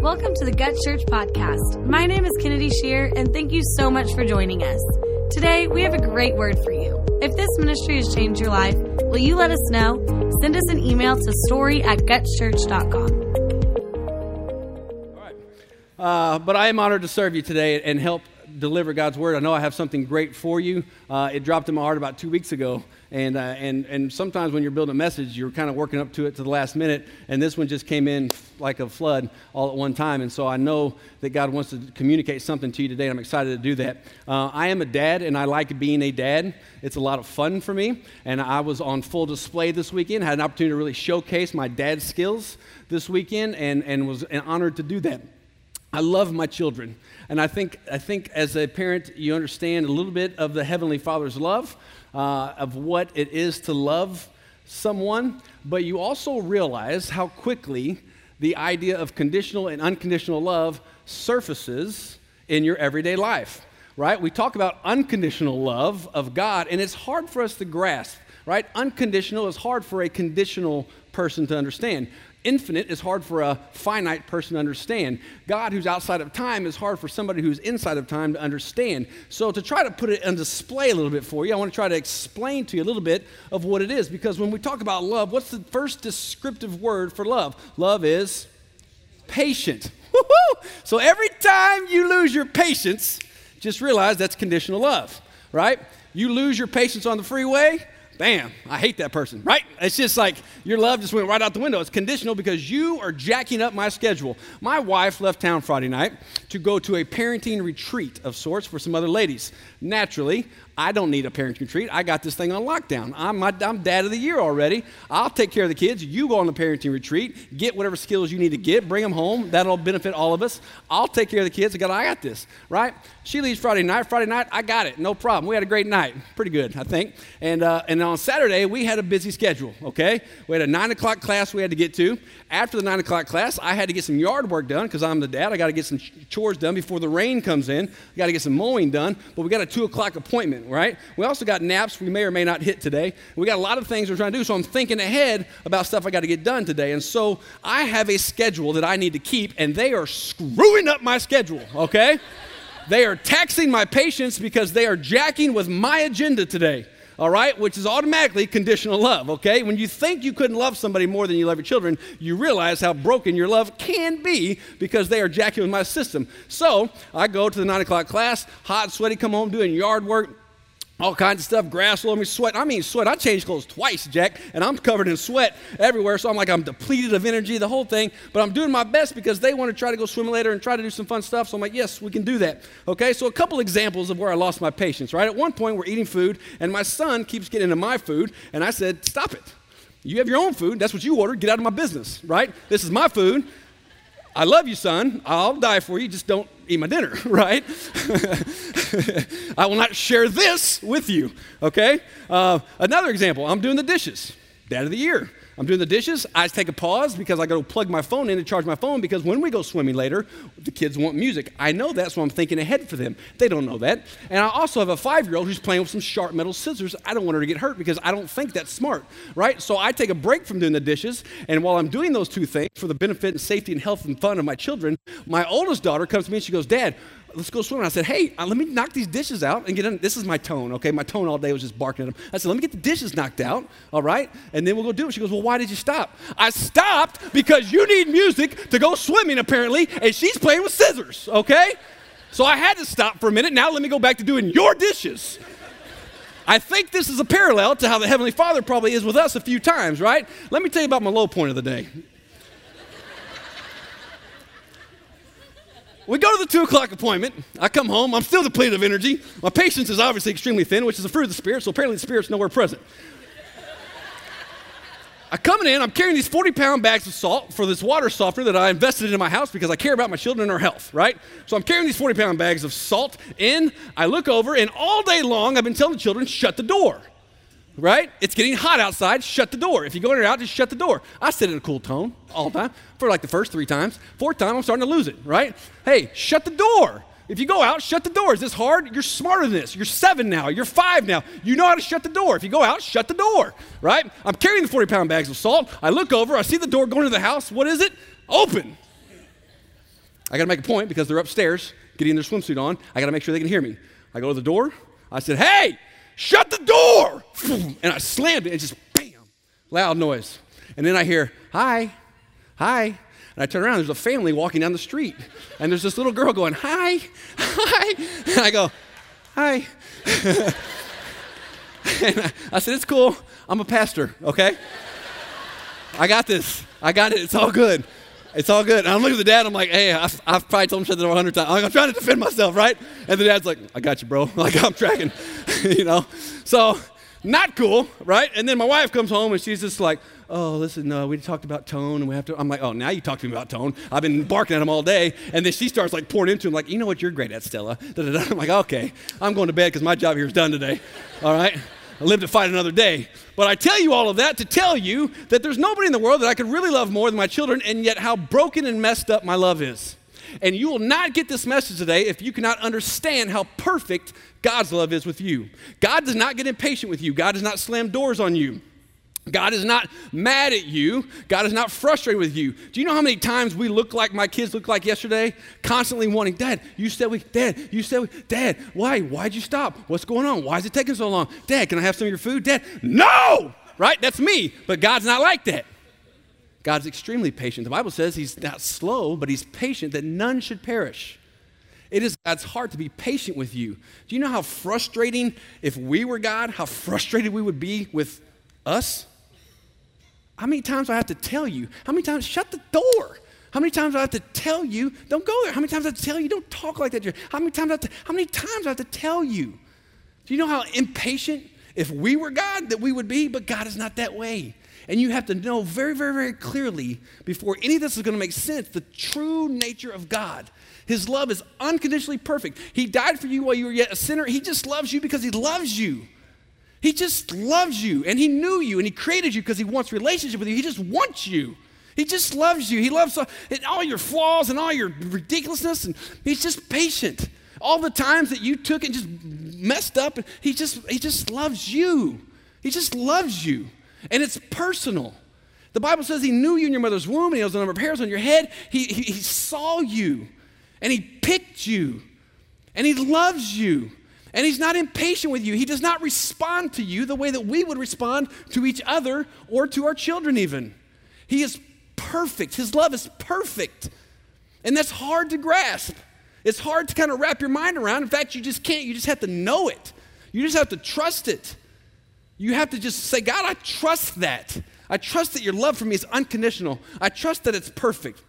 Welcome to the Gut Church Podcast. My name is Kennedy Shear, and thank you so much for joining us. Today, we have a great word for you. If this ministry has changed your life, will you let us know? Send us an email to story@gutchurch.com. All right. But I am honored to serve you today and help deliver God's word. I know I have something great for you. It dropped in my heart about 2 weeks ago. And sometimes when you're building a message, you're kind of working up to it to the last minute, and this one just came in like a flood all at one time. And so I know that God wants to communicate something to you today, and I'm excited to do that. I am a dad, and I like being a dad. It's a lot of fun for me, and I was on full display this weekend. Had an opportunity to really showcase my dad skills this weekend, and was honored to do that. I love my children, and I think as a parent, you understand a little bit of the Heavenly Father's love, of what it is to love someone, but you also realize how quickly the idea of conditional and unconditional love surfaces in your everyday life, right? We talk about unconditional love of God, and it's hard for us to grasp, right? Unconditional is hard for a conditional person to understand. Infinite is hard for a finite person to understand. God, who's outside of time, is hard for somebody who's inside of time to understand. So to try to put it on display a little bit for you, I want to try to explain to you a little bit of what it is. Because when we talk about love, what's the first descriptive word for love? Love is patient. Woo-hoo! So every time you lose your patience, just realize that's conditional love, right? You lose your patience on the freeway, bam, I hate that person, right? It's just like your love just went right out the window. It's conditional because you are jacking up my schedule. My wife left town Friday night to go to a parenting retreat of sorts for some other ladies. Naturally, I don't need a parenting retreat. I got this thing on lockdown. I'm dad of the year already. I'll take care of the kids. You go on the parenting retreat, get whatever skills you need to get, bring them home. That'll benefit all of us. I'll take care of the kids. I got this, right? She leaves Friday night. Friday night, I got it. No problem. We had a great night. Pretty good, I think. And on Saturday, we had a busy schedule, okay? We had a 9 o'clock class we had to get to. After the 9 o'clock class, I had to get some yard work done because I'm the dad. I got to get some chores done before the rain comes in. I got to get some mowing done. But we got a 2 o'clock appointment, right? We also got naps we may or may not hit today. We got a lot of things we're trying to do, so I'm thinking ahead about stuff I got to get done today. And so I have a schedule that I need to keep, and they are screwing up my schedule, okay? They are taxing my patience because they are jacking with my agenda today, all right, which is automatically conditional love, okay? When you think you couldn't love somebody more than you love your children, you realize how broken your love can be because they are jacking with my system. So I go to the 9 o'clock class, hot, sweaty, come home doing yard work, all kinds of stuff, grass all over me, sweat. I mean sweat. I changed clothes twice, Jack, and I'm covered in sweat everywhere, so I'm depleted of energy, the whole thing, but I'm doing my best because they want to try to go swim later and try to do some fun stuff, so I'm like, yes, we can do that, okay? So a couple examples of where I lost my patience, right? At one point, we're eating food, and my son keeps getting into my food, and I said, stop it. You have your own food. That's what you ordered. Get out of my business, right? This is my food. I love you, son. I'll die for you. Just don't eat my dinner, right? I will not share this with you, okay? Another example, I'm doing the dishes. Dad of the year. I'm doing the dishes. I take a pause because I got to plug my phone in and charge my phone because when we go swimming later, the kids want music. I know that, so I'm thinking ahead for them. They don't know that. And I also have a 5-year-old who's playing with some sharp metal scissors. I don't want her to get hurt because I don't think that's smart, right? So I take a break from doing the dishes, and while I'm doing those two things for the benefit and safety and health and fun of my children, my oldest daughter comes to me and she goes, Dad, let's go swimming. I said, hey, let me knock these dishes out and get in. This is my tone, okay? My tone all day was just barking at them. I said, let me get the dishes knocked out, all right? And then we'll go do it. She goes, well, why did you stop? I stopped because you need music to go swimming, apparently, and she's playing with scissors, okay? So I had to stop for a minute. Now let me go back to doing your dishes. I think this is a parallel to how the Heavenly Father probably is with us a few times, right? Let me tell you about my low point of the day. We go to the 2 o'clock appointment. I come home. I'm still depleted of energy. My patience is obviously extremely thin, which is the fruit of the Spirit, so apparently the Spirit's nowhere present. I'm coming in. I'm carrying these 40-pound bags of salt for this water softener that I invested in my house because I care about my children and their health, right? So I'm carrying these 40-pound bags of salt in. I look over, and all day long I've been telling the children, shut the door. Right? It's getting hot outside. Shut the door. If you go in or out, just shut the door. I said it in a cool tone all the time for like the first 3 times. 4th time, I'm starting to lose it, right? Hey, shut the door. If you go out, shut the door. Is this hard? You're smarter than this. You're 7 now. You're 5 now. You know how to shut the door. If you go out, shut the door, right? I'm carrying the 40-pound bags of salt. I look over. I see the door going to the house. What is it? Open. I got to make a point because they're upstairs getting their swimsuit on. I got to make sure they can hear me. I go to the door. I said, hey, shut the door. And I slammed it and just bam, loud noise. And then I hear, hi. And I turn around, there's a family walking down the street. And there's this little girl going, hi. And I go, hi. And I said, it's cool. I'm a pastor, okay? I got this. I got it. It's all good. It's all good. And I'm looking at the dad. I'm like, hey, I've probably told him shut the door 100 times. I'm trying to defend myself, right? And the dad's like, I got you, bro. Like, I'm tracking, So, not cool, right? And then my wife comes home, and she's just like, oh, listen, we talked about tone, and we have to. I'm like, oh, now you talk to me about tone. I've been barking at him all day. And then she starts, like, pouring into him, like, you know what you're great at, Stella. Da-da-da. I'm like, okay, I'm going to bed because my job here is done today, all right? I live to fight another day. But I tell you all of that to tell you that there's nobody in the world that I could really love more than my children, and yet how broken and messed up my love is. And you will not get this message today if you cannot understand how perfect God's love is with you. God does not get impatient with you. God does not slam doors on you. God is not mad at you. God is not frustrated with you. Do you know how many times we look like my kids looked like yesterday? Constantly wanting, Dad, Dad, why? Why'd you stop? What's going on? Why is it taking so long? Dad, can I have some of your food? Dad, no! Right? That's me. But God's not like that. God's extremely patient. The Bible says he's not slow, but he's patient that none should perish. It is God's heart to be patient with you. Do you know how frustrating, if we were God, how frustrated we would be with us? How many times do I have to tell you? How many times, shut the door? How many times do I have to tell you, don't go there? How many times do I have to tell you, don't talk like that? How many times do I have to tell you? Do you know how impatient, if we were God, that we would be? But God is not that way. And you have to know very, very, very clearly, before any of this is going to make sense, the true nature of God. His love is unconditionally perfect. He died for you while you were yet a sinner. He just loves you because he loves you. He just loves you, and he knew you, and he created you because he wants a relationship with you. He just wants you. He just loves you. He loves all your flaws and all your ridiculousness, and he's just patient. All the times that you took and just messed up, he just loves you. He just loves you, and it's personal. The Bible says he knew you in your mother's womb, and he knows the number of hairs on your head. He saw you, and he picked you, and he loves you. And he's not impatient with you. He does not respond to you the way that we would respond to each other or to our children even. He is perfect. His love is perfect. And that's hard to grasp. It's hard to kind of wrap your mind around. In fact, you just can't. You just have to know it. You just have to trust it. You have to just say, God, I trust that. I trust that your love for me is unconditional. I trust that it's perfect.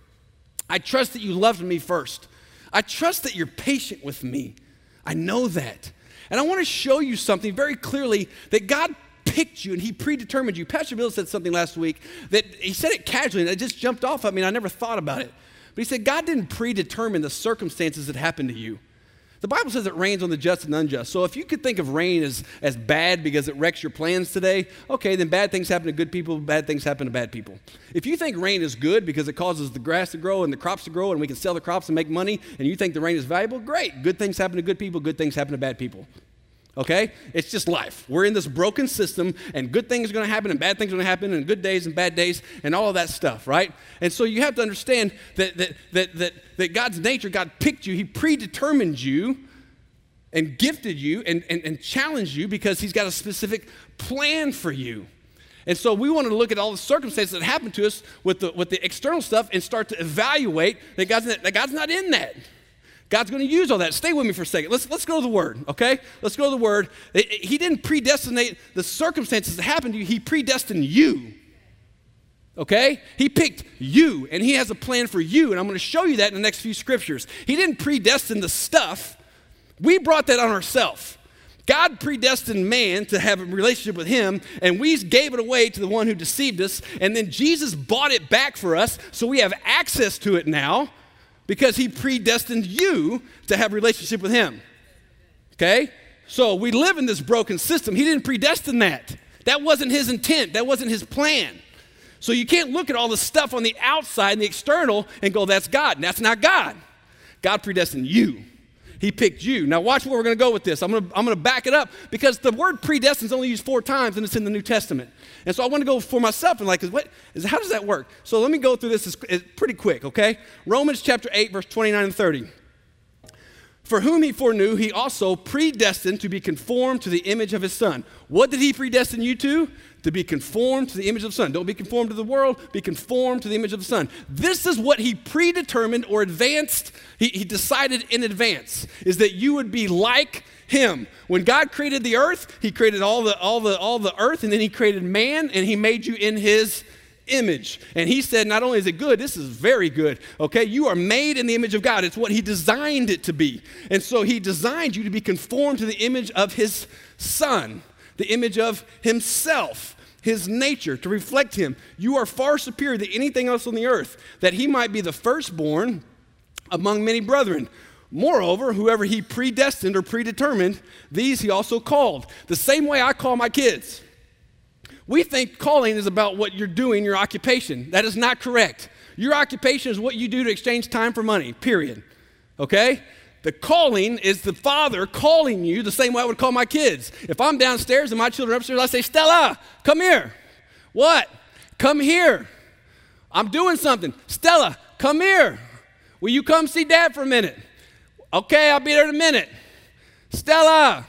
I trust that you loved me first. I trust that you're patient with me. I know that. And I want to show you something very clearly that God picked you and he predetermined you. Pastor Bill said something last week that he said it casually and it just jumped off at me and I never thought about it. But he said God didn't predetermine the circumstances that happened to you. The Bible says it rains on the just and unjust. So if you could think of rain as bad because it wrecks your plans today, okay, then bad things happen to good people, bad things happen to bad people. If you think rain is good because it causes the grass to grow and the crops to grow and we can sell the crops and make money, and you think the rain is valuable, great. Good things happen to good people, good things happen to bad people. Okay? It's just life. We're in this broken system, and good things are going to happen, and bad things are going to happen, and good days and bad days, and all of that stuff, right? And so you have to understand that God's nature, God picked you, he predetermined you, and gifted you, and challenged you because he's got a specific plan for you. And so we want to look at all the circumstances that happen to us with the external stuff and start to evaluate that God's not in that. God's going to use all that. Stay with me for a second. Let's go to the Word, okay? Let's go to the Word. He didn't predestinate the circumstances that happened to you. He predestined you, okay? He picked you, and he has a plan for you, and I'm going to show you that in the next few scriptures. He didn't predestine the stuff. We brought that on ourselves. God predestined man to have a relationship with him, and we gave it away to the one who deceived us, and then Jesus bought it back for us, so we have access to it now, because he predestined you to have a relationship with him. Okay? So we live in this broken system. He didn't predestine that. That wasn't his intent. That wasn't his plan. So you can't look at all the stuff on the outside and the external and go, that's God. And that's not God. God predestined you. He picked you. Now watch where we're going to go with this. I'm going to back it up because the word predestined is only used 4 times and it's in the New Testament. And so I want to go for myself and how does that work? So let me go through this it's pretty quick, okay? Romans chapter 8, verse 29 and 30. For whom he foreknew, he also predestined to be conformed to the image of his Son. What did he predestine you to? To be conformed to the image of the Son. Don't be conformed to the world, be conformed to the image of the Son. This is what he predetermined or advanced, he decided in advance, is that you would be like him. When God created the earth, he created all the earth, and then he created man, and he made you in his image. And he said, not only is it good, this is very good, okay? You are made in the image of God. It's what he designed it to be. And so he designed you to be conformed to the image of his Son, the image of himself, his nature, to reflect him. You are far superior to anything else on the earth, that he might be the firstborn among many brethren. Moreover, whoever he predestined or predetermined, these he also called. The same way I call my kids. We think calling is about what you're doing, your occupation. That is not correct. Your occupation is what you do to exchange time for money, period. Okay? The calling is the Father calling you the same way I would call my kids. If I'm downstairs and my children are upstairs, I say, Stella, come here. What? Come here. I'm doing something. Stella, come here. Will you come see Dad for a minute? Okay, I'll be there in a minute. Stella,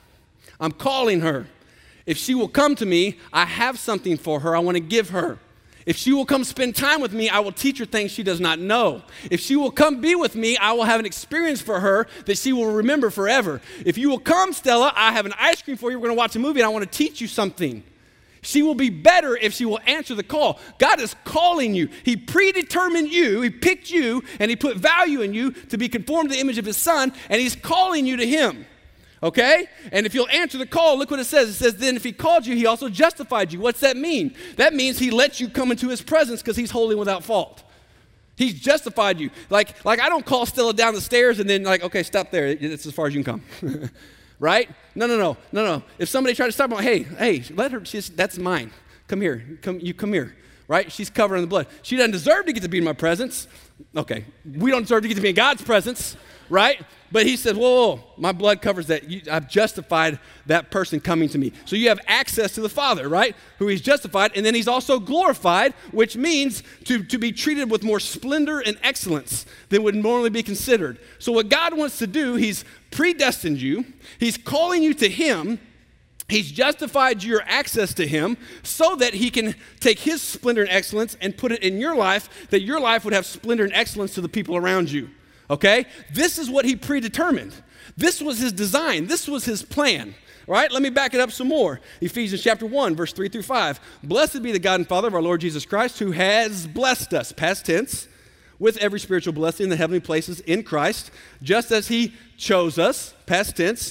I'm calling her. If she will come to me, I have something for her I want to give her. If she will come spend time with me, I will teach her things she does not know. If she will come be with me, I will have an experience for her that she will remember forever. If you will come, Stella, I have an ice cream for you. We're going to watch a movie and I want to teach you something. She will be better if she will answer the call. God is calling you. He predetermined you. He picked you and he put value in you to be conformed to the image of his Son, and he's calling you to him. Okay? And if you'll answer the call, look what it says. It says, then if he called you, he also justified you. What's that mean? That means he lets you come into his presence because he's holy without fault. He's justified you. Like I don't call Stella down the stairs and then okay, stop there. It's as far as you can come. Right? No. If somebody tried to stop, I'm like, hey, let her, that's mine. Come here. You come here. Right? She's covered in the blood. She doesn't deserve to get to be in my presence. Okay. We don't deserve to get to be in God's presence. Right? But he said, whoa, my blood covers that. I've justified that person coming to me. So you have access to the Father, right? Who he's justified, and then he's also glorified, which means to be treated with more splendor and excellence than would normally be considered. So what God wants to do, he's predestined you. He's calling you to him. He's justified your access to him so that he can take his splendor and excellence and put it in your life, that your life would have splendor and excellence to the people around you. Okay? This is what he predetermined. This was his design. This was his plan. Right? Let me back it up some more. Ephesians chapter 1, verse 3 through 5. Blessed be the God and Father of our Lord Jesus Christ, who has blessed us, past tense, with every spiritual blessing in the heavenly places in Christ, just as he chose us, past tense,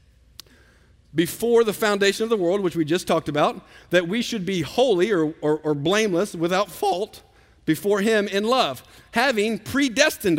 before the foundation of the world, which we just talked about, that we should be holy or blameless, without fault, before him in love, having predetermined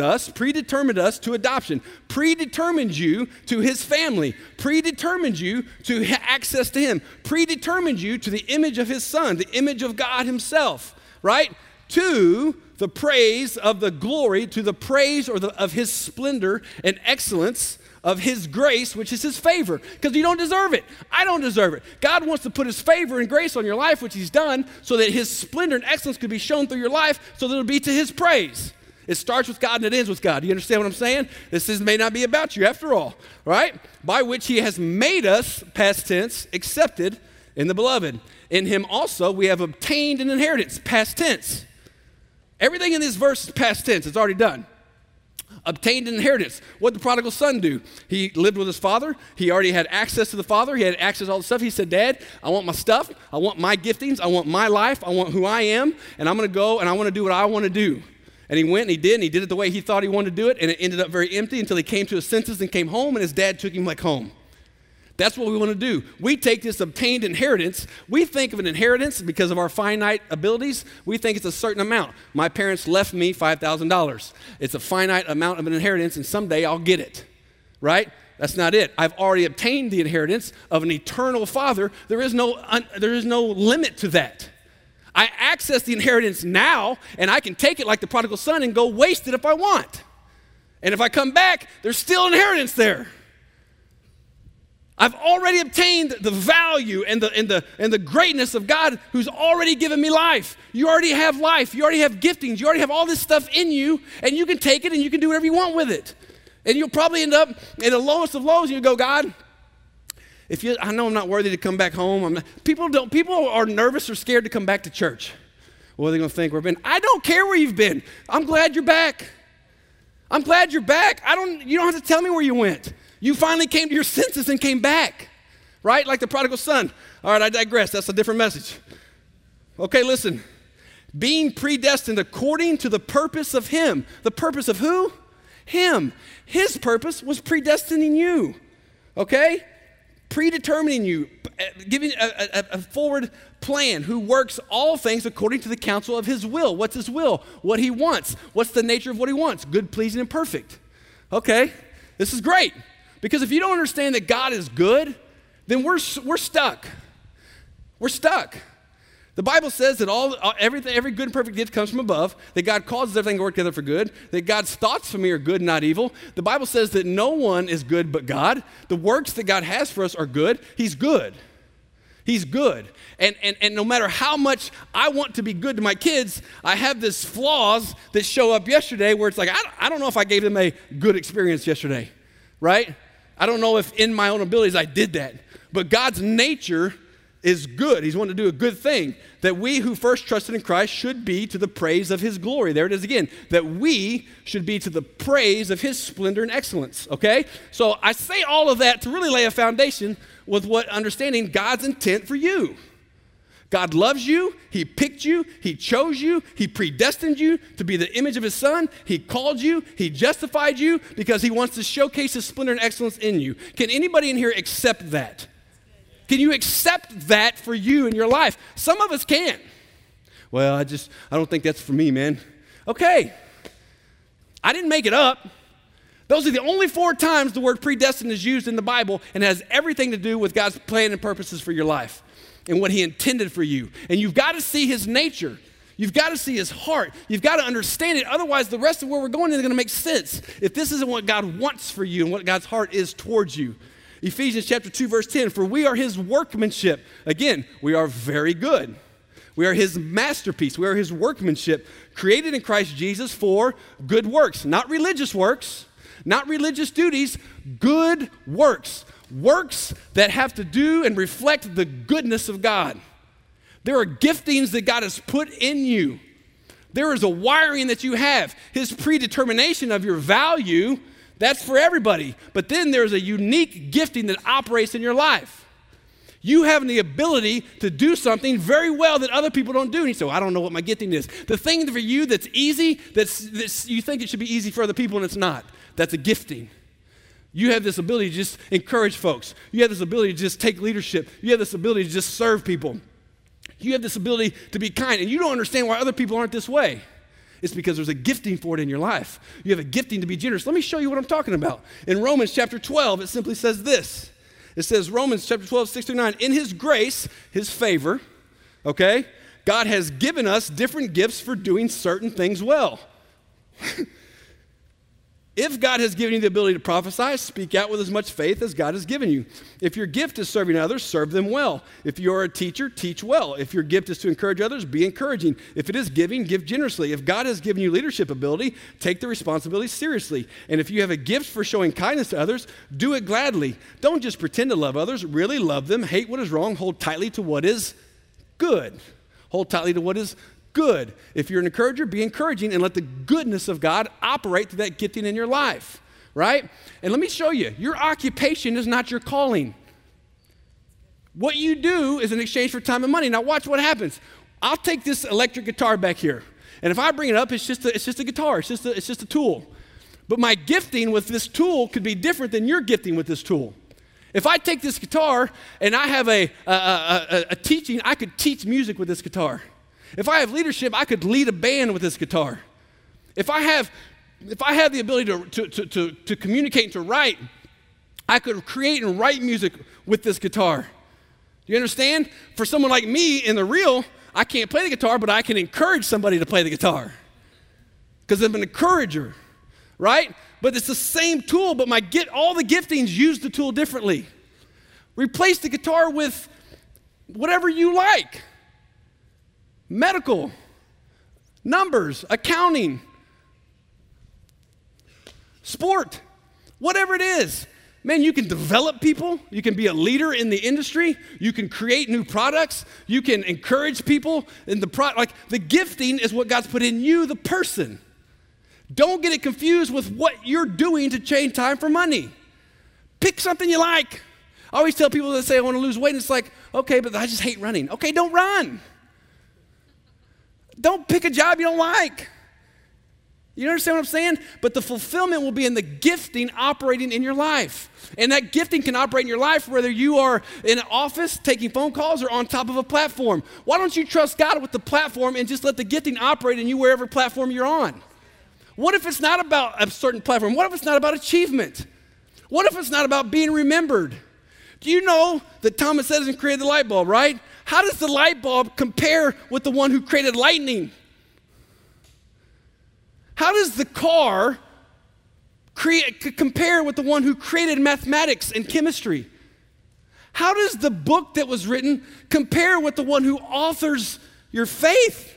us to adoption, predetermined you to his family, predetermined you to access to him, predetermined you to the image of his Son, the image of God himself, right? To the praise of the glory, to the praise of his splendor and excellence of his grace, which is his favor, because you don't deserve it. I don't deserve it. God wants to put his favor and grace on your life, which he's done, so that his splendor and excellence could be shown through your life, so that it'll be to his praise. It starts with God and it ends with God. Do you understand what I'm saying? This may not be about you after all, right? By which he has made us, past tense, accepted in the beloved. In him also we have obtained an inheritance, past tense. Everything in this verse is past tense. It's already done. Obtained an inheritance. What did the prodigal son do? He lived with his father. He already had access to the father. He had access to all the stuff. He said, Dad, I want my stuff. I want my giftings. I want my life. I want who I am. And I'm going to go and I want to do what I want to do. And he went and he did it the way he thought he wanted to do it. And it ended up very empty until he came to his senses and came home, and his dad took him like home. That's what we want to do. We take this obtained inheritance. We think of an inheritance because of our finite abilities. We think it's a certain amount. My parents left me $5,000. It's a finite amount of an inheritance, and someday I'll get it, right? That's not it. I've already obtained the inheritance of an eternal Father. There is no limit to that. I access the inheritance now, and I can take it like the prodigal son and go waste it if I want. And if I come back, there's still inheritance there. I've already obtained the value and the greatness of God who's already given me life. You already have life. You already have giftings. You already have all this stuff in you, and you can take it and you can do whatever you want with it. And you'll probably end up in the lowest of lows, and you go, God, I know I'm not worthy to come back home. People are nervous or scared to come back to church. What are they going to think we've been? I don't care where you've been. I'm glad you're back. I'm glad you're back. You don't have to tell me where you went. You finally came to your senses and came back, right? Like the prodigal son. All right, I digress. That's a different message. Okay, listen. Being predestined according to the purpose of him. The purpose of who? Him. His purpose was predestining you, okay? Predetermining you, giving a forward plan, who works all things according to the counsel of his will. What's his will? What he wants. What's the nature of what he wants? Good, pleasing, and perfect. Okay, this is great. Because if you don't understand that God is good, then we're stuck. We're stuck. The Bible says that every good and perfect gift comes from above, that God causes everything to work together for good, that God's thoughts for me are good, not evil. The Bible says that no one is good but God. The works that God has for us are good. He's good. He's good. And no matter how much I want to be good to my kids, I have these flaws that show up yesterday where it's like, I don't know if I gave them a good experience yesterday, right? I don't know if in my own abilities I did that. But God's nature is good. He's wanting to do a good thing. That we who first trusted in Christ should be to the praise of his glory. There it is again. That we should be to the praise of his splendor and excellence. Okay? So I say all of that to really lay a foundation with what understanding God's intent for you. God loves you. He picked you. He chose you. He predestined you to be the image of his son. He called you. He justified you because he wants to showcase his splendor and excellence in you. Can anybody in here accept that? Can you accept that for you in your life? Some of us can't. Well, I don't think that's for me, man. Okay. I didn't make it up. Those are the only 4 times the word predestined is used in the Bible, and it has everything to do with God's plan and purposes for your life and what he intended for you. And you've got to see his nature. You've got to see his heart. You've got to understand it. Otherwise, the rest of where we're going isn't going to make sense if this isn't what God wants for you and what God's heart is towards you. Ephesians chapter 2, verse 10, for we are his workmanship. Again, we are very good. We are his masterpiece. We are his workmanship, created in Christ Jesus for good works, not religious works, not religious duties, good works. Works that have to do and reflect the goodness of God. There are giftings that God has put in you. There is a wiring that you have. His predetermination of your value, that's for everybody. But then there's a unique gifting that operates in your life. You have the ability to do something very well that other people don't do. And you say, well, I don't know what my gifting is. The thing for you that's easy, that's you think it should be easy for other people and it's not. That's a gifting. You have this ability to just encourage folks. You have this ability to just take leadership. You have this ability to just serve people. You have this ability to be kind. And you don't understand why other people aren't this way. It's because there's a gifting for it in your life. You have a gifting to be generous. Let me show you what I'm talking about. In Romans chapter 12, it simply says this. It says, Romans chapter 12, 6-9, in his grace, his favor, okay, God has given us different gifts for doing certain things well. If God has given you the ability to prophesy, speak out with as much faith as God has given you. If your gift is serving others, serve them well. If you're a teacher, teach well. If your gift is to encourage others, be encouraging. If it is giving, give generously. If God has given you leadership ability, take the responsibility seriously. And if you have a gift for showing kindness to others, do it gladly. Don't just pretend to love others. Really love them. Hate what is wrong. Hold tightly to what is good. Hold tightly to what is good. If you're an encourager, be encouraging and let the goodness of God operate through that gifting in your life, right? And let me show you, your occupation is not your calling. What you do is in exchange for time and money. Now watch what happens. I'll take this electric guitar back here, and if I bring it up, it's just a guitar. It's just a tool. But my gifting with this tool could be different than your gifting with this tool. If I take this guitar and I have a teaching, I could teach music with this guitar. If I have leadership, I could lead a band with this guitar. If I have the ability to communicate and to write, I could create and write music with this guitar. Do you understand? For someone like me in the real, I can't play the guitar, but I can encourage somebody to play the guitar because I'm an encourager, right? But it's the same tool, but all the giftings use the tool differently. Replace the guitar with whatever you like. Medical, numbers, accounting, sport, whatever it is. Man, you can develop people. You can be a leader in the industry. You can create new products. You can encourage people in the gifting is what God's put in you, the person. Don't get it confused with what you're doing to change time for money. Pick something you like. I always tell people that say, I want to lose weight, and it's like, okay, but I just hate running. Okay, don't run. Don't pick a job you don't like. You understand what I'm saying? But the fulfillment will be in the gifting operating in your life. And that gifting can operate in your life whether you are in an office taking phone calls or on top of a platform. Why don't you trust God with the platform and just let the gifting operate in you wherever platform you're on? What if it's not about a certain platform? What if it's not about achievement? What if it's not about being remembered? Do you know that Thomas Edison created the light bulb, right? How does the light bulb compare with the one who created lightning? How does the car compare with the one who created mathematics and chemistry? How does the book that was written compare with the one who authors your faith?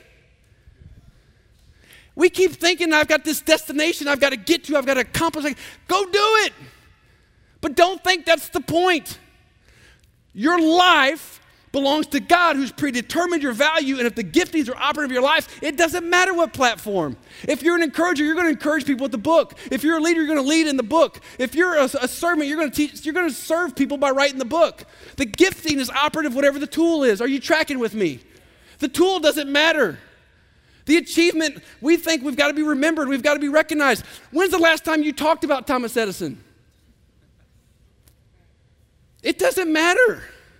We keep thinking, I've got this destination I've got to get to, I've got to accomplish. Go do it. But don't think that's the point. Your life belongs to God who's predetermined your value, and if the giftings are operative in your life, it doesn't matter what platform. If you're an encourager, you're going to encourage people with the book. If you're a leader, you're going to lead in the book. If you're a servant, you're going to serve people by writing the book. The gifting is operative whatever the tool is. Are you tracking with me? The tool doesn't matter. The achievement, we think we've got to be remembered, we've got to be recognized. When's the last time you talked about Thomas Edison? It doesn't matter.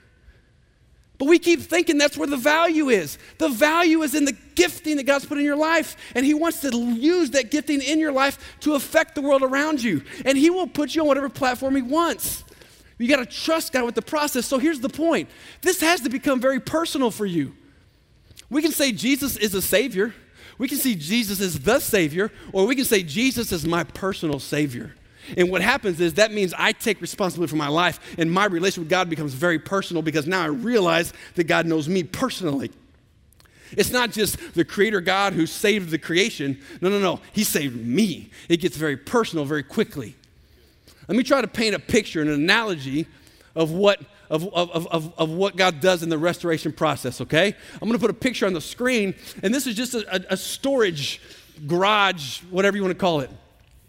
But we keep thinking that's where the value is. The value is in the gifting that God's put in your life. And he wants to use that gifting in your life to affect the world around you. And he will put you on whatever platform he wants. You got to trust God with the process. So here's the point. This has to become very personal for you. We can say Jesus is a Savior. We can say Jesus is the Savior. Or we can say Jesus is my personal Savior. And what happens is that means I take responsibility for my life, and my relationship with God becomes very personal because now I realize that God knows me personally. It's not just the creator God who saved the creation. No. He saved me. It gets very personal very quickly. Let me try to paint a picture, an analogy of what God does in the restoration process, okay? I'm going to put a picture on the screen, and this is just a storage garage, whatever you want to call it.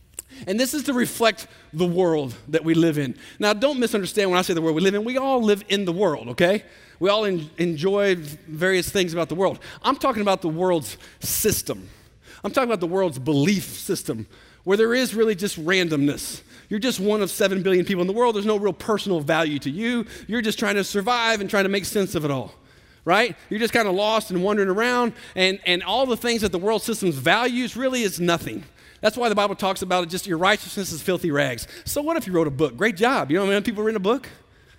And this is to reflect the world that we live in. Now, don't misunderstand when I say the world we live in. We all live in the world, okay? We all enjoy various things about the world. I'm talking about the world's system. I'm talking about the world's belief system, where there is really just randomness. You're just one of 7 billion people in the world. There's no real personal value to you. You're just trying to survive and trying to make sense of it all, right? You're just kind of lost and wandering around, and all the things that the world system values really is nothing. That's why the Bible talks about it, just your righteousness is filthy rags. So what if you wrote a book? Great job. You know how many people read a book?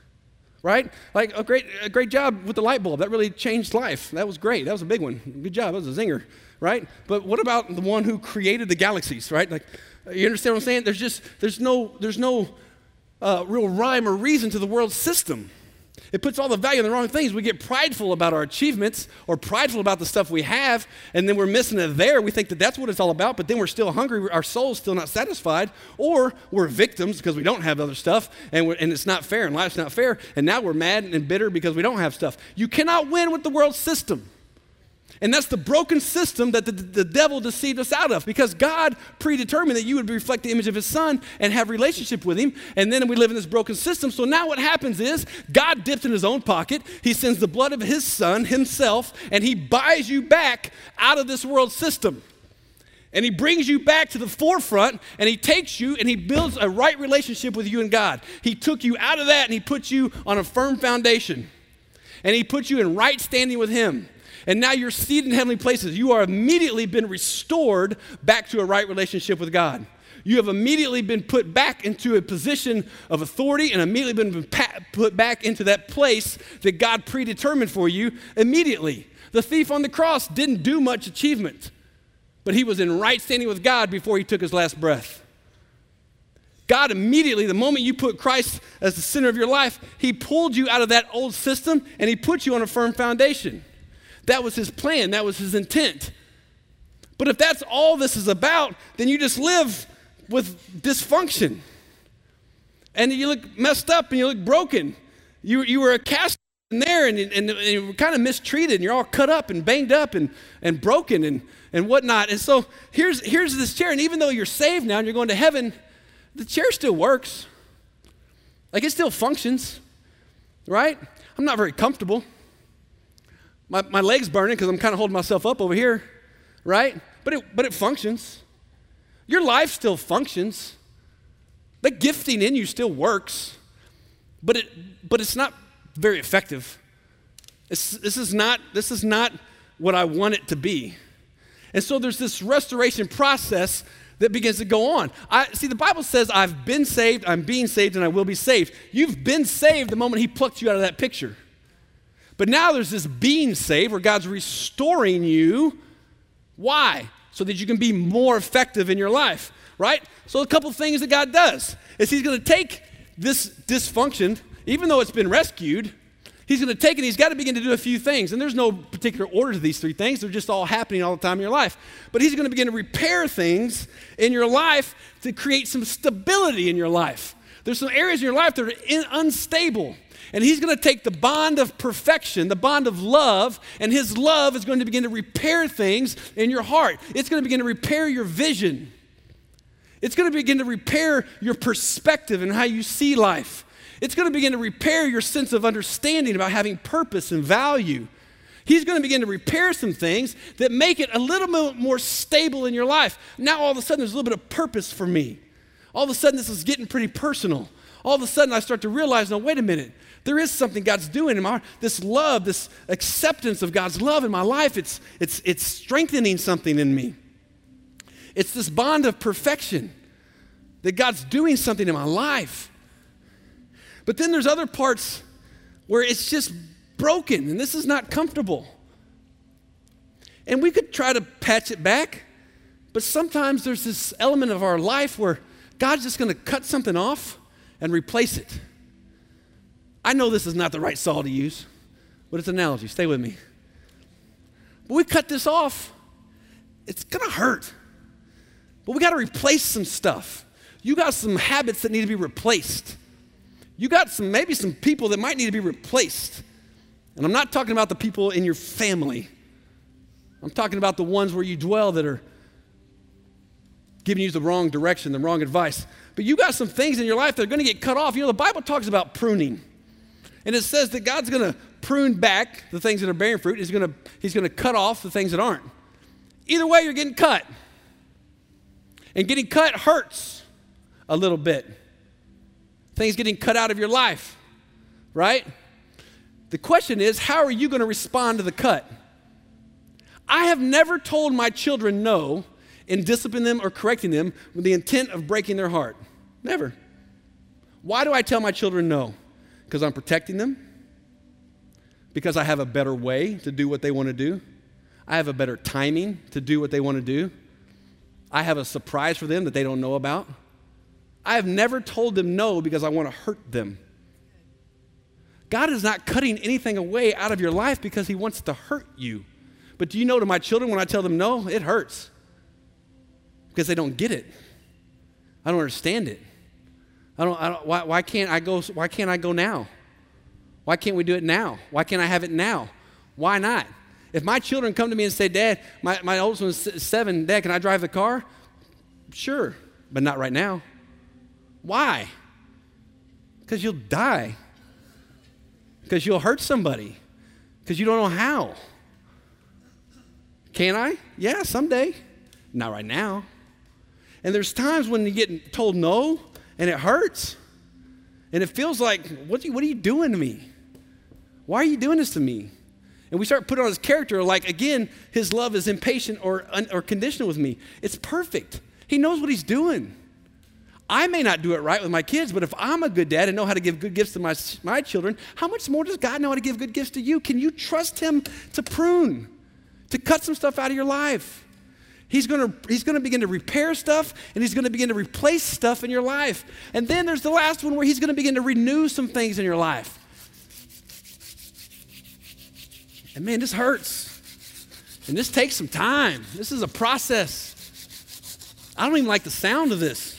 Right? Like a great job with the light bulb. That really changed life. That was great. That was a big one. Good job. That was a zinger, right? But what about the one who created the galaxies, right? Like, you understand what I'm saying? There's no real rhyme or reason to the world system. It puts all the value in the wrong things. We get prideful about our achievements or prideful about the stuff we have, and then we're missing it there. We think that that's what it's all about, but then we're still hungry. Our soul's still not satisfied, or we're victims because we don't have other stuff, and it's not fair, and life's not fair, and now we're mad and bitter because we don't have stuff. You cannot win with the world system. And that's the broken system that the devil deceived us out of, because God predetermined that you would reflect the image of his son and have relationship with him, and then we live in this broken system. So now what happens is God dips in his own pocket, he sends the blood of his son himself, and he buys you back out of this world system. And he brings you back to the forefront, and he takes you and he builds a right relationship with you and God. He took you out of that and he put you on a firm foundation, and he put you in right standing with him. And now you're seated in heavenly places. You are immediately been restored back to a right relationship with God. You have immediately been put back into a position of authority and immediately been put back into that place that God predetermined for you immediately. The thief on the cross didn't do much achievement, but he was in right standing with God before he took his last breath. God immediately, the moment you put Christ as the center of your life, he pulled you out of that old system and he put you on a firm foundation. That was his plan. That was his intent. But if that's all this is about, then you just live with dysfunction. And you look messed up and you look broken. You were a cast in there and you were kind of mistreated and you're all cut up and banged up and broken and whatnot. And so here's this chair, and even though you're saved now and you're going to heaven, the chair still works. Like it still functions, right? I'm not very comfortable. My leg's burning because I'm kind of holding myself up over here, right? But it functions. Your life still functions. The gifting in you still works, but it's not very effective. This is not what I want it to be. And so there's this restoration process that begins to go on. See, the Bible says, I've been saved, I'm being saved, and I will be saved. You've been saved the moment he plucked you out of that picture. But now there's this being saved where God's restoring you. Why? So that you can be more effective in your life, right? So a couple things that God does is he's going to take this dysfunction, even though it's been rescued, he's going to take it and he's got to begin to do a few things. And there's no particular order to these three things. They're just all happening all the time in your life. But he's going to begin to repair things in your life to create some stability in your life. There's some areas in your life that are unstable. And he's going to take the bond of perfection, the bond of love, and his love is going to begin to repair things in your heart. It's going to begin to repair your vision. It's going to begin to repair your perspective and how you see life. It's going to begin to repair your sense of understanding about having purpose and value. He's going to begin to repair some things that make it a little bit more stable in your life. Now all of a sudden there's a little bit of purpose for me. All of a sudden this is getting pretty personal. All of a sudden I start to realize, no, wait a minute. There is something God's doing in my heart. This love, this acceptance of God's love in my life, it's strengthening something in me. It's this bond of perfection that God's doing something in my life. But then there's other parts where it's just broken and this is not comfortable. And we could try to patch it back, but sometimes there's this element of our life where God's just going to cut something off and replace it. I know this is not the right saw to use, but it's an analogy. Stay with me. But we cut this off, it's going to hurt. But we got to replace some stuff. You got some habits that need to be replaced. You got maybe some people that might need to be replaced. And I'm not talking about the people in your family. I'm talking about the ones where you dwell that are giving you the wrong direction, the wrong advice. But you got some things in your life that are going to get cut off. You know, the Bible talks about pruning. And it says that God's going to prune back the things that are bearing fruit. He's going to cut off the things that aren't. Either way, you're getting cut. And getting cut hurts a little bit. Things getting cut out of your life, right? The question is, how are you going to respond to the cut? I have never told my children no in disciplining them or correcting them with the intent of breaking their heart. Never. Why do I tell my children no? Because I'm protecting them? Because I have a better way to do what they want to do? I have a better timing to do what they want to do? I have a surprise for them that they don't know about? I have never told them no because I want to hurt them. God is not cutting anything away out of your life because he wants to hurt you. But do you know, to my children, when I tell them no, it hurts because they don't get it. I don't understand it. Why can't I go now? Why can't we do it now? Why can't I have it now? Why not? If my children come to me and say, Dad, my oldest one's 7, Dad, can I drive the car? Sure, but not right now. Why? Because you'll die. Because you'll hurt somebody. Because you don't know how. Can I? Yeah, someday. Not right now. And there's times when you get told no, and it hurts. And it feels like, what are you doing to me? Why are you doing this to me? And we start putting on his character like, again, his love is impatient or conditional with me. It's perfect. He knows what he's doing. I may not do it right with my kids, but if I'm a good dad and know how to give good gifts to my children, how much more does God know how to give good gifts to you? Can you trust him to prune, to cut some stuff out of your life? He's going to begin to repair stuff, and he's going to begin to replace stuff in your life. And then there's the last one where he's going to begin to renew some things in your life. And man, this hurts. And this takes some time. This is a process. I don't even like the sound of this.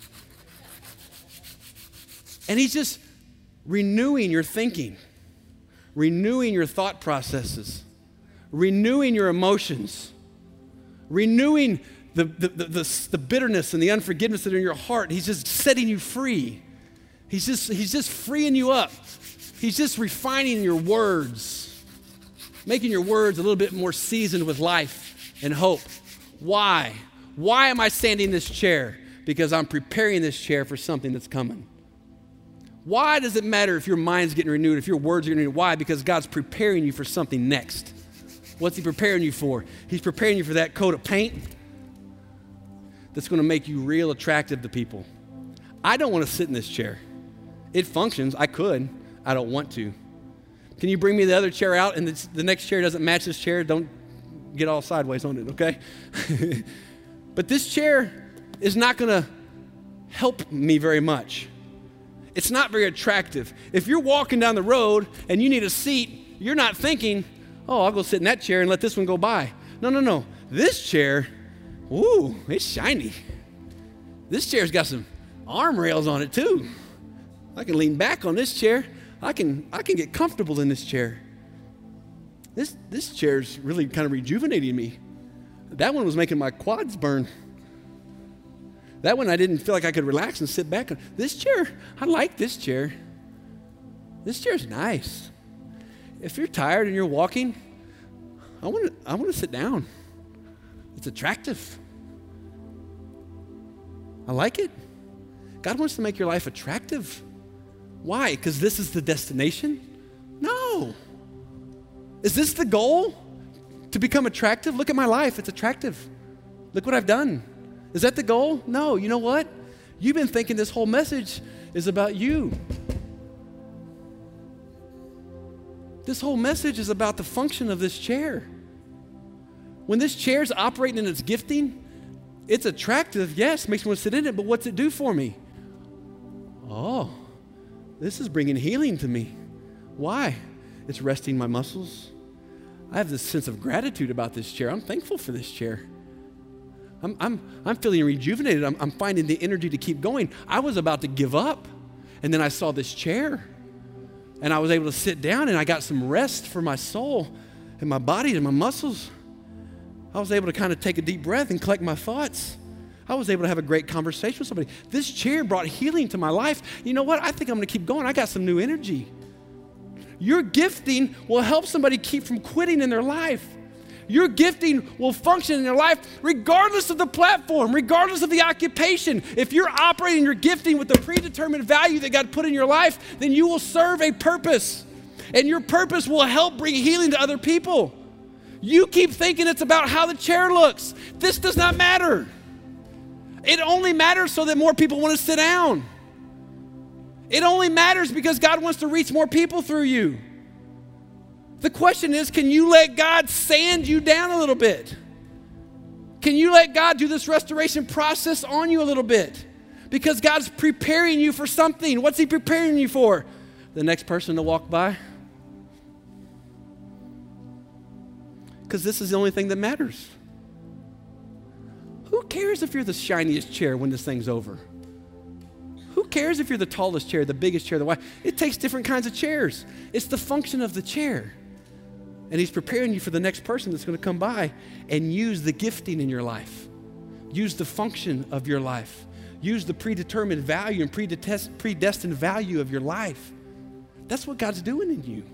And he's just renewing your thinking, renewing your thought processes, renewing your emotions, renewing the bitterness and the unforgiveness that are in your heart. He's just setting you free. He's just freeing you up. He's just refining your words, making your words a little bit more seasoned with life and hope. Why? Why am I standing in this chair? Because I'm preparing this chair for something that's coming. Why does it matter if your mind's getting renewed, if your words are getting renewed? Why? Because God's preparing you for something next. What's he preparing you for? He's preparing you for that coat of paint that's going to make you real attractive to people. I don't want to sit in this chair. It functions. I could. I don't want to. Can you bring me the other chair out and the next chair doesn't match this chair? Don't get all sideways on it, okay? But this chair is not going to help me very much. It's not very attractive. If you're walking down the road and you need a seat, you're not thinking, oh, I'll go sit in that chair and let this one go by. No. This chair, ooh, it's shiny. This chair's got some arm rails on it too. I can lean back on this chair. I can get comfortable in this chair. This chair's really kind of rejuvenating me. That one was making my quads burn. That one I didn't feel like I could relax and sit back on. This chair, I like this chair. This chair's nice. If you're tired and you're walking, I want to sit down. It's attractive. I like it. God wants to make your life attractive. Why? Because this is the destination? No. Is this the goal? To become attractive? Look at my life. It's attractive. Look what I've done. Is that the goal? No. You know what? You've been thinking this whole message is about you. This whole message is about the function of this chair. When this chair's operating in its gifting, it's attractive, yes, makes me want to sit in it, but what's it do for me? Oh, this is bringing healing to me. Why? It's resting my muscles. I have this sense of gratitude about this chair. I'm thankful for this chair. I'm feeling rejuvenated. I'm finding the energy to keep going. I was about to give up, and then I saw this chair, and I was able to sit down, and I got some rest for my soul and my body and my muscles. I was able to kind of take a deep breath and collect my thoughts. I was able to have a great conversation with somebody. This chair brought healing to my life. You know what? I think I'm going to keep going. I got some new energy. Your gifting will help somebody keep from quitting in their life. Your gifting will function in their life regardless of the platform, regardless of the occupation. If you're operating your gifting with the predetermined value that God put in your life, then you will serve a purpose. And your purpose will help bring healing to other people. You keep thinking it's about how the chair looks. This does not matter. It only matters so that more people want to sit down. It only matters because God wants to reach more people through you. The question is, can you let God sand you down a little bit? Can you let God do this restoration process on you a little bit? Because God's preparing you for something. What's he preparing you for? The next person to walk by? Because this is the only thing that matters. Who cares if you're the shiniest chair when this thing's over? Who cares if you're the tallest chair, the biggest chair, the wide? It takes different kinds of chairs. It's the function of the chair. And he's preparing you for the next person that's going to come by and use the gifting in your life. Use the function of your life. Use the predetermined value and predestined value of your life. That's what God's doing in you.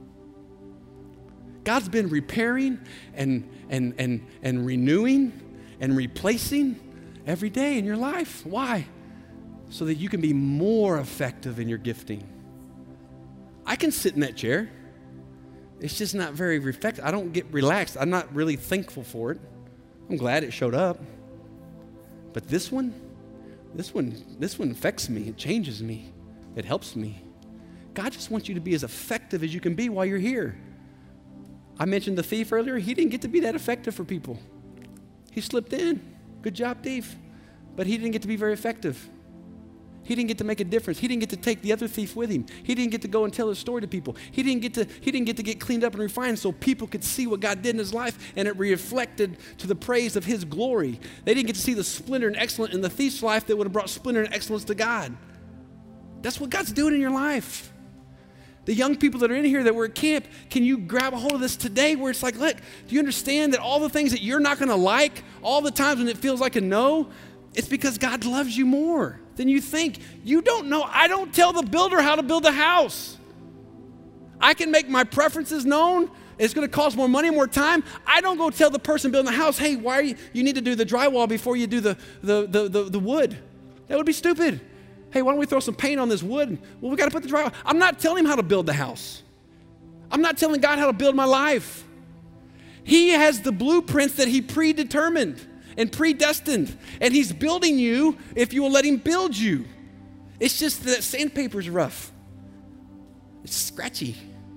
God's been repairing and renewing and replacing every day in your life. Why? So that you can be more effective in your gifting. I can sit in that chair. It's just not very effective. I don't get relaxed. I'm not really thankful for it. I'm glad it showed up. But this one affects me. It changes me. It helps me. God just wants you to be as effective as you can be while you're here. I mentioned the thief earlier. He didn't get to be that effective for people. He slipped in. Good job, Dave. But he didn't get to be very effective. He didn't get to make a difference. He didn't get to take the other thief with him. He didn't get to go and tell his story to people. He didn't get to get cleaned up and refined so people could see what God did in his life and it reflected to the praise of his glory. They didn't get to see the splendor and excellence in the thief's life that would have brought splendor and excellence to God. That's what God's doing in your life. The young people that are in here that were at camp, can you grab a hold of this today where it's like, look, do you understand that all the things that you're not going to like, all the times when it feels like a no, it's because God loves you more than you think. You don't know. I don't tell the builder how to build a house. I can make my preferences known. It's going to cost more money, more time. I don't go tell the person building the house, hey, why are you need to do the drywall before you do the wood. That would be stupid. Hey, why don't we throw some paint on this wood? Well, we got to put the drywall. I'm not telling him how to build the house. I'm not telling God how to build my life. He has the blueprints that he predetermined and predestined. And he's building you if you will let him build you. It's just that sandpaper's rough. It's scratchy.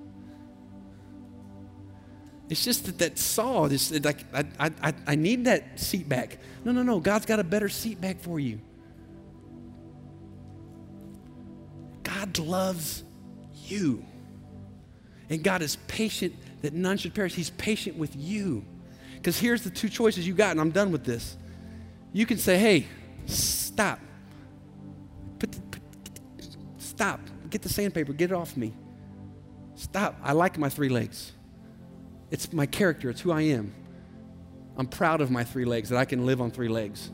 It's just that saw, like, I need that seat back. No. God's got a better seat back for you. God loves you. And God is patient that none should perish. He's patient with you. Because here's the two choices you got, and I'm done with this. You can say, hey, stop. Stop. Get the sandpaper. Get it off me. Stop. I like my 3 legs. It's my character. It's who I am. I'm proud of my 3 legs, that I can live on 3 legs.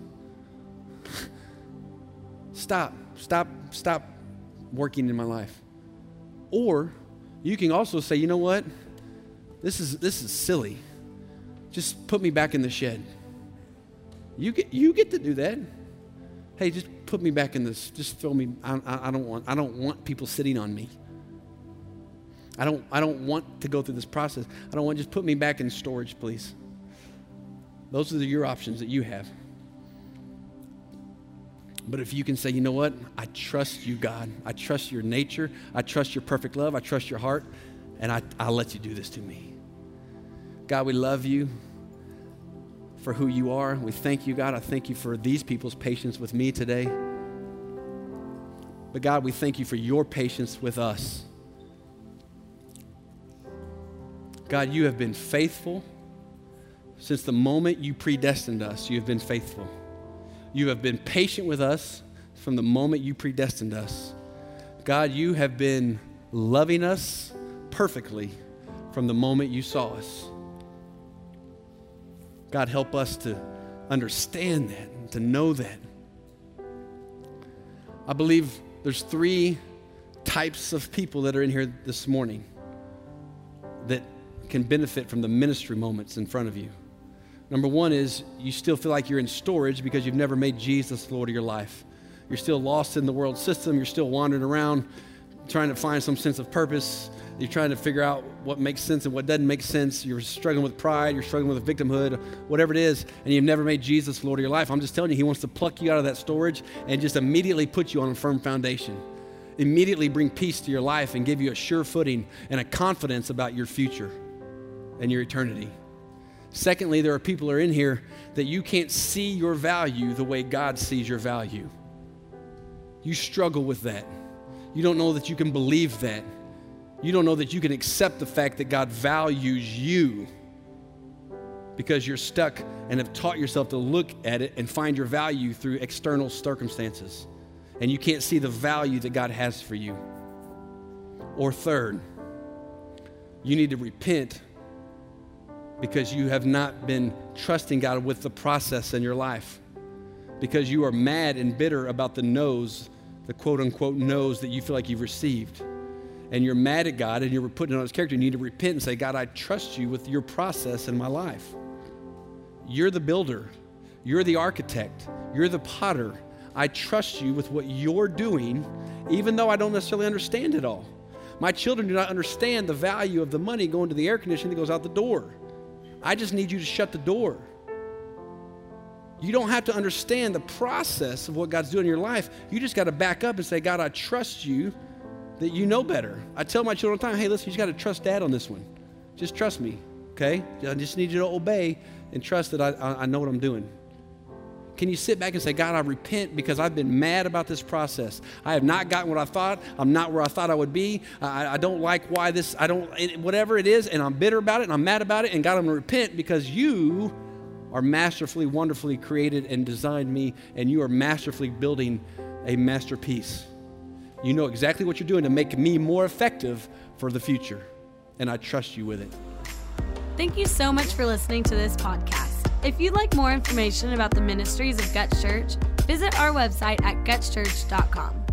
Stop working in my life. Or you can also say, you know what? This is silly. Just put me back in the shed. You get to do that. Hey, just put me back in this. Just throw me. I don't want people sitting on me. I don't want to go through this process. I don't want, just put me back in storage, please. Those are your options that you have. But if you can say, you know what? I trust you, God. I trust your nature. I trust your perfect love. I trust your heart. And I'll let you do this to me. God, we love you for who you are. We thank you, God. I thank you for these people's patience with me today. But God, we thank you for your patience with us. God, you have been faithful. Since the moment you predestined us, you have been faithful. You have been patient with us from the moment you predestined us. God, you have been loving us perfectly from the moment you saw us. God, help us to understand that and to know that. I believe there's 3 types of people that are in here this morning that can benefit from the ministry moments in front of you. Number 1 is you still feel like you're in storage because you've never made Jesus the Lord of your life. You're still lost in the world system. You're still wandering around trying to find some sense of purpose. You're trying to figure out what makes sense and what doesn't make sense. You're struggling with pride. You're struggling with victimhood, whatever it is, and you've never made Jesus the Lord of your life. I'm just telling you, he wants to pluck you out of that storage and just immediately put you on a firm foundation. Immediately bring peace to your life and give you a sure footing and a confidence about your future and your eternity. Secondly, there are people who are in here that you can't see your value the way God sees your value. You struggle with that. You don't know that you can believe that. You don't know that you can accept the fact that God values you because you're stuck and have taught yourself to look at it and find your value through external circumstances. And you can't see the value that God has for you. Or third, you need to repent because you have not been trusting God with the process in your life. Because you are mad and bitter about the no's, the quote-unquote no's that you feel like you've received. And you're mad at God and you're putting on his character. You need to repent and say, God, I trust you with your process in my life. You're the builder. You're the architect. You're the potter. I trust you with what you're doing, even though I don't necessarily understand it all. My children do not understand the value of the money going to the air conditioning that goes out the door. I just need you to shut the door. You don't have to understand the process of what God's doing in your life. You just got to back up and say, God, I trust you that you know better. I tell my children all the time, hey, listen, you just got to trust Dad on this one. Just trust me. okay? I just need you to obey and trust that I know what I'm doing. Can you sit back and say, God, I repent because I've been mad about this process. I have not gotten what I thought. I'm not where I thought I would be. I don't like why this, whatever it is, and I'm bitter about it, and I'm mad about it, and God, I'm going to repent because you are masterfully, wonderfully created and designed me, and you are masterfully building a masterpiece. You know exactly what you're doing to make me more effective for the future, and I trust you with it. Thank you so much for listening to this podcast. If you'd like more information about the ministries of Guts Church, visit our website at gutschurch.com.